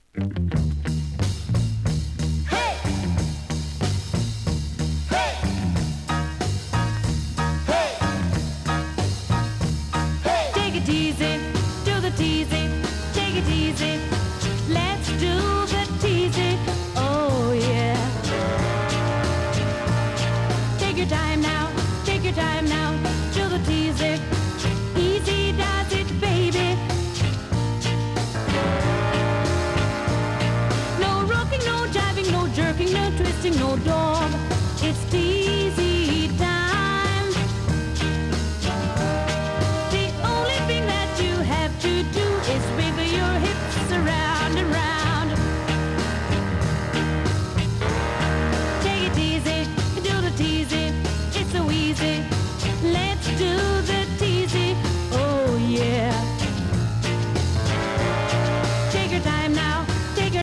Hey! Hey! Hey! Hey! Take it easy, do the teasy, take it easy. Let's do the teasy, oh yeah. Take your time now, take your time now, do the teasy. Easy does it, baby. No rocking, no jiving, no jerking, no twisting, no dog. It's teasy time. The only thing that you have to do is wiggle your hips around and round. Take it easy, do the teasy. It's so easy. Let's do the teasy. Oh yeah. Take your time now,